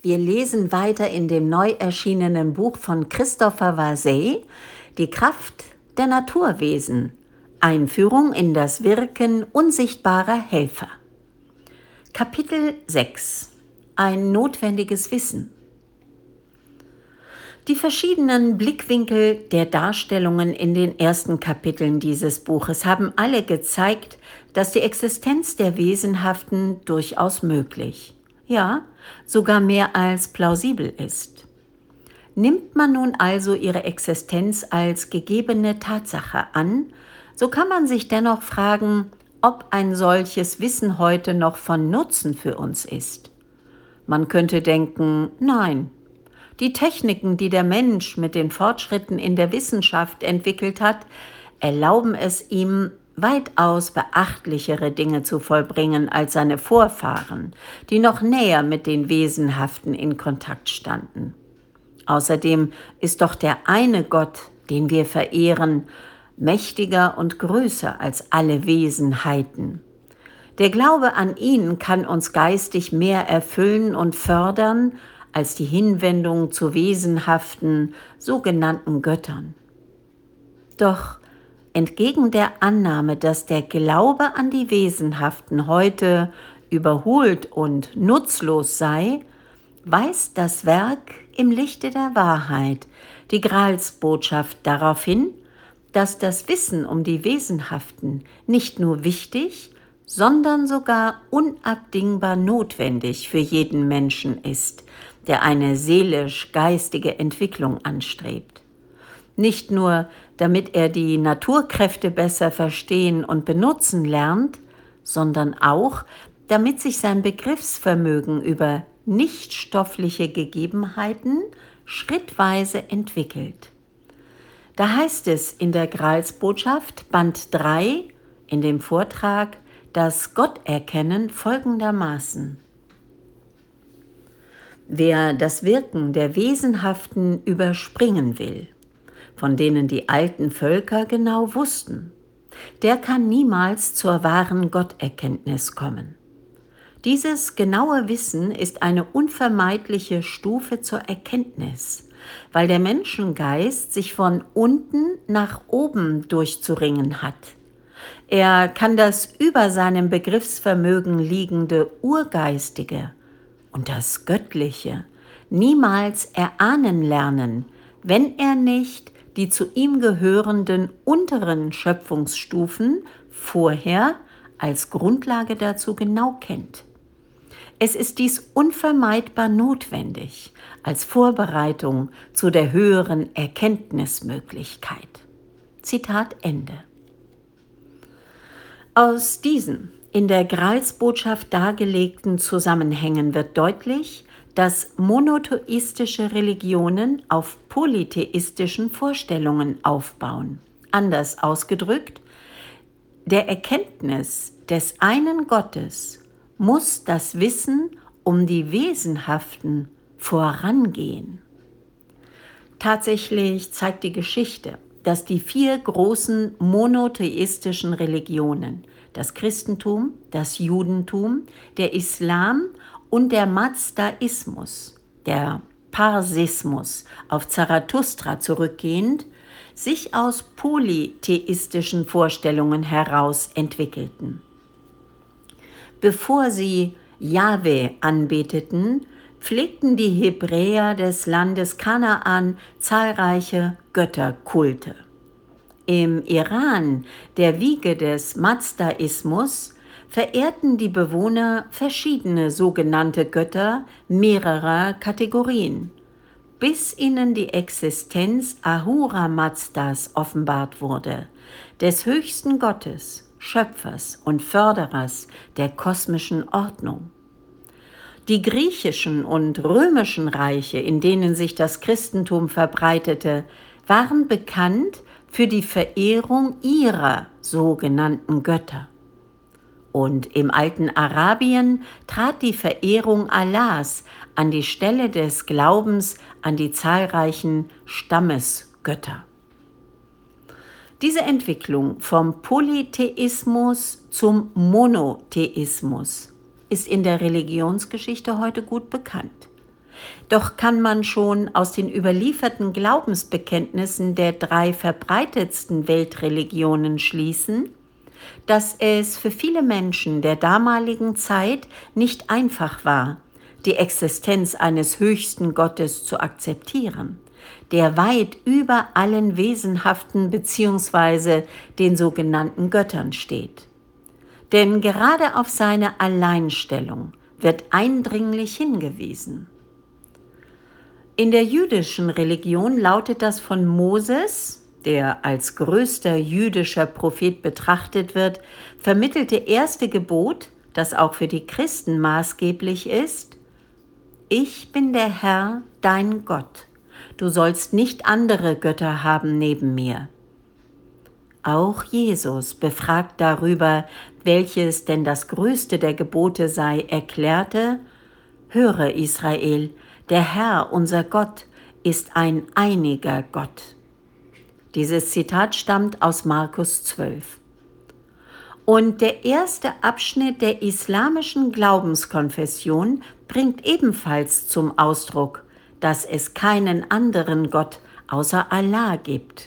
Wir lesen weiter in dem neu erschienenen Buch von Christopher Vasey, Die Kraft der Naturwesen. Einführung in das Wirken unsichtbarer Helfer. Kapitel 6. Ein notwendiges Wissen. Die verschiedenen Blickwinkel der Darstellungen in den ersten Kapiteln dieses Buches haben alle gezeigt, dass die Existenz der Wesenhaften durchaus möglich, ja, sogar mehr als plausibel ist. Nimmt man nun also ihre Existenz als gegebene Tatsache an, so kann man sich dennoch fragen, ob ein solches Wissen heute noch von Nutzen für uns ist. Man könnte denken, nein. Die Techniken, die der Mensch mit den Fortschritten in der Wissenschaft entwickelt hat, erlauben es ihm, weitaus beachtlichere Dinge zu vollbringen als seine Vorfahren, die noch näher mit den Wesenhaften in Kontakt standen. Außerdem ist doch der eine Gott, den wir verehren, mächtiger und größer als alle Wesenheiten. Der Glaube an ihn kann uns geistig mehr erfüllen und fördern als die Hinwendung zu wesenhaften, sogenannten Göttern. Doch entgegen der Annahme, dass der Glaube an die Wesenhaften heute überholt und nutzlos sei, weist das Werk im Lichte der Wahrheit, die Gralsbotschaft, darauf hin, dass das Wissen um die Wesenhaften nicht nur wichtig, sondern sogar unabdingbar notwendig für jeden Menschen ist, der eine seelisch-geistige Entwicklung anstrebt. Nicht nur, damit er die Naturkräfte besser verstehen und benutzen lernt, sondern auch, damit sich sein Begriffsvermögen über nichtstoffliche Gegebenheiten schrittweise entwickelt. Da heißt es in der Gralsbotschaft, Band 3, in dem Vortrag, das Gotterkennen folgendermaßen: Wer das Wirken der Wesenhaften überspringen will, von denen die alten Völker genau wussten, der kann niemals zur wahren Gotterkenntnis kommen. Dieses genaue Wissen ist eine unvermeidliche Stufe zur Erkenntnis, weil der Menschengeist sich von unten nach oben durchzuringen hat. Er kann das über seinem Begriffsvermögen liegende Urgeistige und das Göttliche niemals erahnen lernen, wenn er nicht die zu ihm gehörenden unteren Schöpfungsstufen vorher als Grundlage dazu genau kennt. Es ist dies unvermeidbar notwendig als Vorbereitung zu der höheren Erkenntnismöglichkeit. Zitat Ende. Aus diesen in der Gralsbotschaft dargelegten Zusammenhängen wird deutlich, dass monotheistische Religionen auf polytheistischen Vorstellungen aufbauen. Anders ausgedrückt, der Erkenntnis des einen Gottes muss das Wissen um die Wesenhaften vorangehen. Tatsächlich zeigt die Geschichte, dass die 4 großen monotheistischen Religionen, das Christentum, das Judentum, der Islam und der Mazdaismus, der Parsismus auf Zarathustra zurückgehend, sich aus polytheistischen Vorstellungen heraus entwickelten. Bevor sie Jahwe anbeteten, pflegten die Hebräer des Landes Kanaan zahlreiche Götterkulte. Im Iran, der Wiege des Mazdaismus, verehrten die Bewohner verschiedene sogenannte Götter mehrerer Kategorien, bis ihnen die Existenz Ahura Mazdas offenbart wurde, des höchsten Gottes, Schöpfers und Förderers der kosmischen Ordnung. Die griechischen und römischen Reiche, in denen sich das Christentum verbreitete, waren bekannt für die Verehrung ihrer sogenannten Götter. Und im alten Arabien trat die Verehrung Allahs an die Stelle des Glaubens an die zahlreichen Stammesgötter. Diese Entwicklung vom Polytheismus zum Monotheismus ist in der Religionsgeschichte heute gut bekannt. Doch kann man schon aus den überlieferten Glaubensbekenntnissen der 3 verbreitetsten Weltreligionen schließen, dass es für viele Menschen der damaligen Zeit nicht einfach war, die Existenz eines höchsten Gottes zu akzeptieren, der weit über allen Wesenhaften bzw. den sogenannten Göttern steht. Denn gerade auf seine Alleinstellung wird eindringlich hingewiesen. In der jüdischen Religion lautet das von Moses, der als größter jüdischer Prophet betrachtet wird, vermittelte erste Gebot, das auch für die Christen maßgeblich ist: Ich bin der Herr, dein Gott. Du sollst nicht andere Götter haben neben mir. Auch Jesus, befragt darüber, welches denn das größte der Gebote sei, erklärte: Höre, Israel, der Herr, unser Gott, ist ein einiger Gott. Dieses Zitat stammt aus Markus 12. Und der erste Abschnitt der islamischen Glaubenskonfession bringt ebenfalls zum Ausdruck, dass es keinen anderen Gott außer Allah gibt.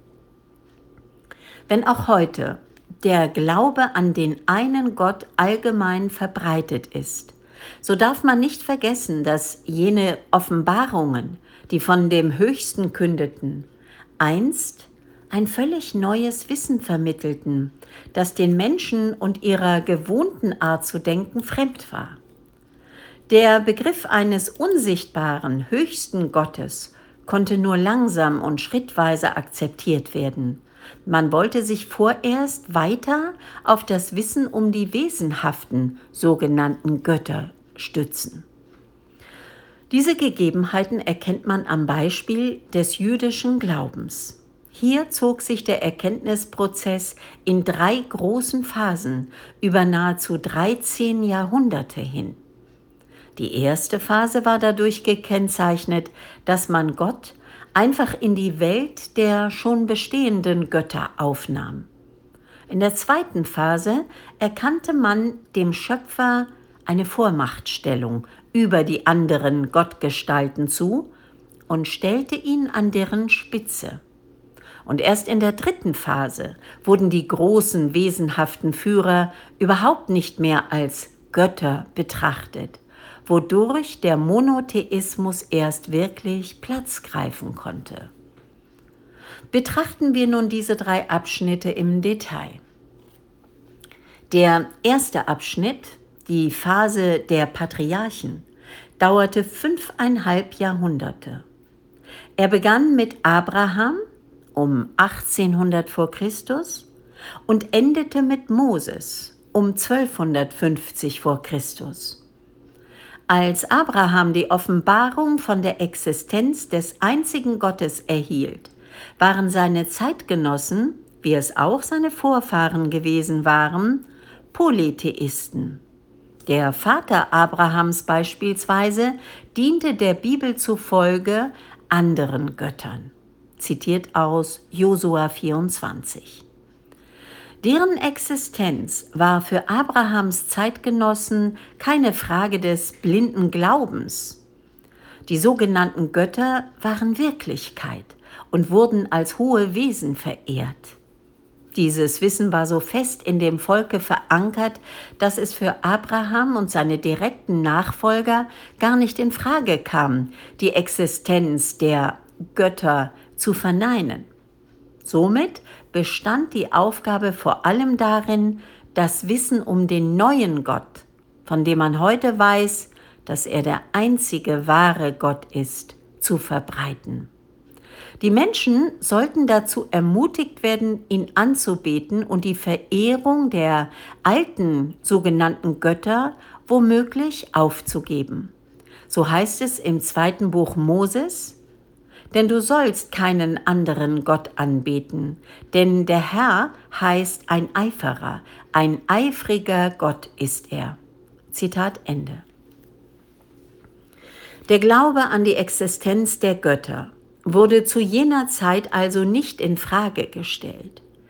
Wenn auch heute der Glaube an den einen Gott allgemein verbreitet ist, so darf man nicht vergessen, dass jene Offenbarungen, die von dem Höchsten kündeten, einst ein völlig neues Wissen vermittelten, das den Menschen und ihrer gewohnten Art zu denken fremd war. Der Begriff eines unsichtbaren, höchsten Gottes konnte nur langsam und schrittweise akzeptiert werden. Man wollte sich vorerst weiter auf das Wissen um die wesenhaften sogenannten Götter stützen. Diese Gegebenheiten erkennt man am Beispiel des jüdischen Glaubens. Hier zog sich der Erkenntnisprozess in 3 großen Phasen über nahezu 13 Jahrhunderte hin. Die erste Phase war dadurch gekennzeichnet, dass man Gott einfach in die Welt der schon bestehenden Götter aufnahm. In der zweiten Phase erkannte man dem Schöpfer eine Vormachtstellung über die anderen Gottgestalten zu und stellte ihn an deren Spitze. Und erst in der dritten Phase wurden die großen wesenhaften Führer überhaupt nicht mehr als Götter betrachtet, wodurch der Monotheismus erst wirklich Platz greifen konnte. Betrachten wir nun diese 3 Abschnitte im Detail. Der erste Abschnitt, die Phase der Patriarchen, dauerte 5,5 Jahrhunderte. Er begann mit Abraham um 1800 vor Christus und endete mit Moses um 1250 vor Christus. Als Abraham die Offenbarung von der Existenz des einzigen Gottes erhielt, waren seine Zeitgenossen, wie es auch seine Vorfahren gewesen waren, Polytheisten. Der Vater Abrahams beispielsweise diente der Bibel zufolge anderen Göttern. Zitiert aus Josua 24. Deren Existenz war für Abrahams Zeitgenossen keine Frage des blinden Glaubens. Die sogenannten Götter waren Wirklichkeit und wurden als hohe Wesen verehrt. Dieses Wissen war so fest in dem Volke verankert, dass es für Abraham und seine direkten Nachfolger gar nicht in Frage kam, die Existenz der Götter zu verneinen. Somit bestand die Aufgabe vor allem darin, das Wissen um den neuen Gott, von dem man heute weiß, dass er der einzige wahre Gott ist, zu verbreiten. Die Menschen sollten dazu ermutigt werden, ihn anzubeten und die Verehrung der alten sogenannten Götter womöglich aufzugeben. So heißt es im 2. Buch Moses: Denn du sollst keinen anderen Gott anbeten, denn der Herr heißt ein Eiferer, ein eifriger Gott ist er. Zitat Ende. Der Glaube an die Existenz der Götter wurde zu jener Zeit also nicht in Frage gestellt.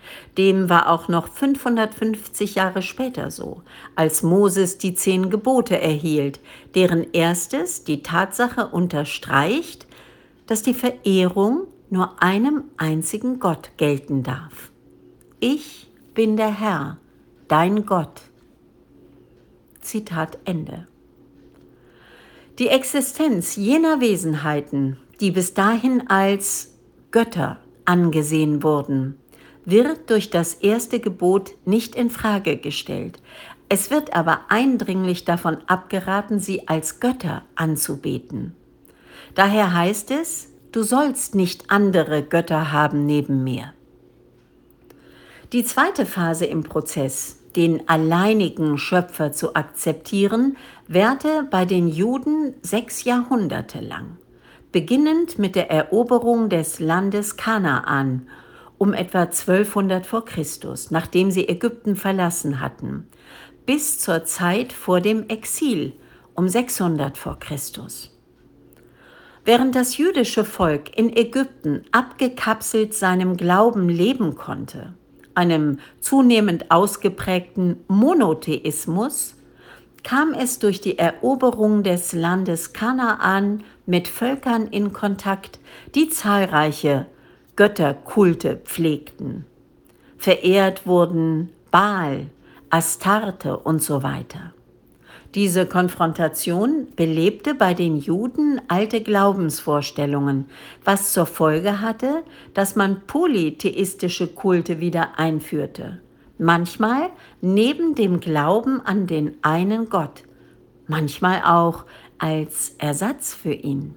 Dem war auch noch 550 Jahre später so, als Moses die 10 Gebote erhielt, deren erstes die Tatsache unterstreicht, dass die Verehrung nur einem einzigen Gott gelten darf. Ich bin der Herr, dein Gott. Zitat Ende. Die Existenz jener Wesenheiten, die bis dahin als Götter angesehen wurden, wird durch das erste Gebot nicht in Frage gestellt. Es wird aber eindringlich davon abgeraten, sie als Götter anzubeten. Daher heißt es, du sollst nicht andere Götter haben neben mir. Die zweite Phase im Prozess, den alleinigen Schöpfer zu akzeptieren, währte bei den Juden 6 Jahrhunderte lang, beginnend mit der Eroberung des Landes Kanaan um etwa 1200 vor Christus, nachdem sie Ägypten verlassen hatten, bis zur Zeit vor dem Exil um 600 vor Christus. Während das jüdische Volk in Ägypten abgekapselt seinem Glauben leben konnte, einem zunehmend ausgeprägten Monotheismus, kam es durch die Eroberung des Landes Kanaan mit Völkern in Kontakt, die zahlreiche Götterkulte pflegten. Verehrt wurden Baal, Astarte und so weiter. Diese Konfrontation belebte bei den Juden alte Glaubensvorstellungen, was zur Folge hatte, dass man polytheistische Kulte wieder einführte. Manchmal neben dem Glauben an den einen Gott, manchmal auch als Ersatz für ihn.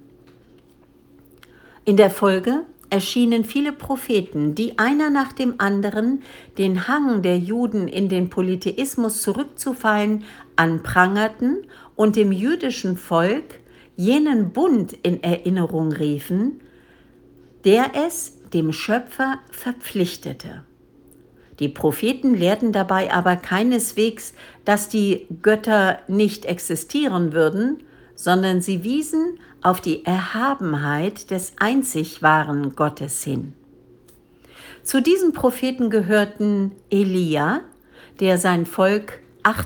In der Folge erschienen viele Propheten, die einer nach dem anderen den Hang der Juden in den Polytheismus zurückzufallen anprangerten und dem jüdischen Volk jenen Bund in Erinnerung riefen, der es dem Schöpfer verpflichtete. Die Propheten lehrten dabei aber keineswegs, dass die Götter nicht existieren würden, sondern sie wiesen auf die Erhabenheit des einzig wahren Gottes hin. Zu diesen Propheten gehörten Elia, der sein Volk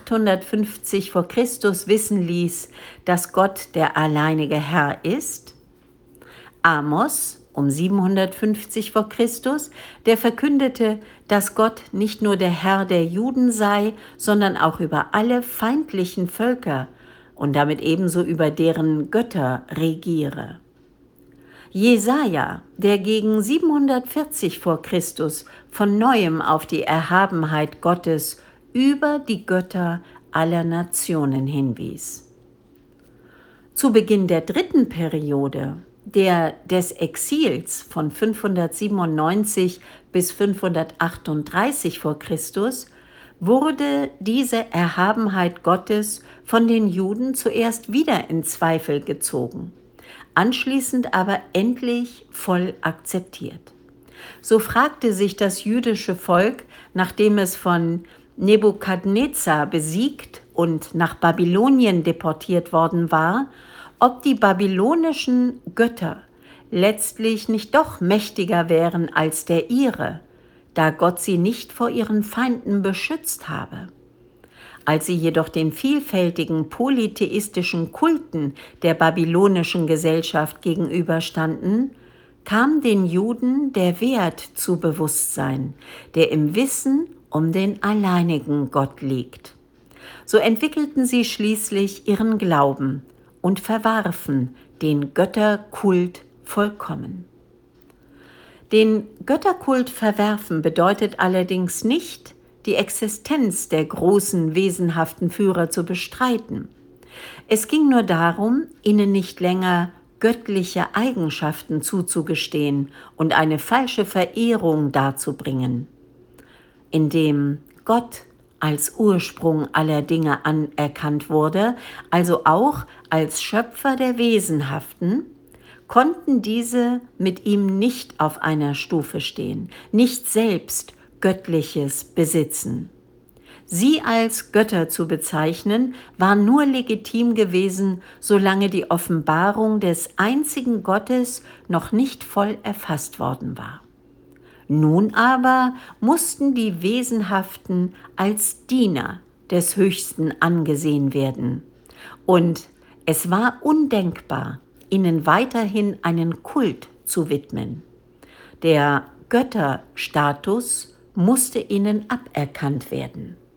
850 vor Christus wissen ließ, dass Gott der alleinige Herr ist, Amos um 750 vor Christus, der verkündete, dass Gott nicht nur der Herr der Juden sei, sondern auch über alle feindlichen Völker und damit ebenso über deren Götter regiere. Jesaja, der gegen 740 vor Christus von neuem auf die Erhabenheit Gottes über die Götter aller Nationen hinwies. Zu Beginn der dritten Periode, der des Exils von 597 bis 538 vor Christus, wurde diese Erhabenheit Gottes von den Juden zuerst wieder in Zweifel gezogen, anschließend aber endlich voll akzeptiert. So fragte sich das jüdische Volk, nachdem es von Nebukadnezar besiegt und nach Babylonien deportiert worden war, ob die babylonischen Götter letztlich nicht doch mächtiger wären als der ihre, da Gott sie nicht vor ihren Feinden beschützt habe. Als sie jedoch den vielfältigen polytheistischen Kulten der babylonischen Gesellschaft gegenüberstanden, kam den Juden der Wert zu Bewusstsein, der im Wissen um den alleinigen Gott liegt. So entwickelten sie schließlich ihren Glauben und verwarfen den Götterkult vollkommen. Den Götterkult verwerfen bedeutet allerdings nicht, die Existenz der großen, wesenhaften Führer zu bestreiten. Es ging nur darum, ihnen nicht länger göttliche Eigenschaften zuzugestehen und eine falsche Verehrung darzubringen. Indem Gott als Ursprung aller Dinge anerkannt wurde, also auch als Schöpfer der Wesenhaften, konnten diese mit ihm nicht auf einer Stufe stehen, nicht selbst Göttliches besitzen. Sie als Götter zu bezeichnen, war nur legitim gewesen, solange die Offenbarung des einzigen Gottes noch nicht voll erfasst worden war. Nun aber mussten die Wesenhaften als Diener des Höchsten angesehen werden. Und es war undenkbar, ihnen weiterhin einen Kult zu widmen. Der Götterstatus musste ihnen aberkannt werden.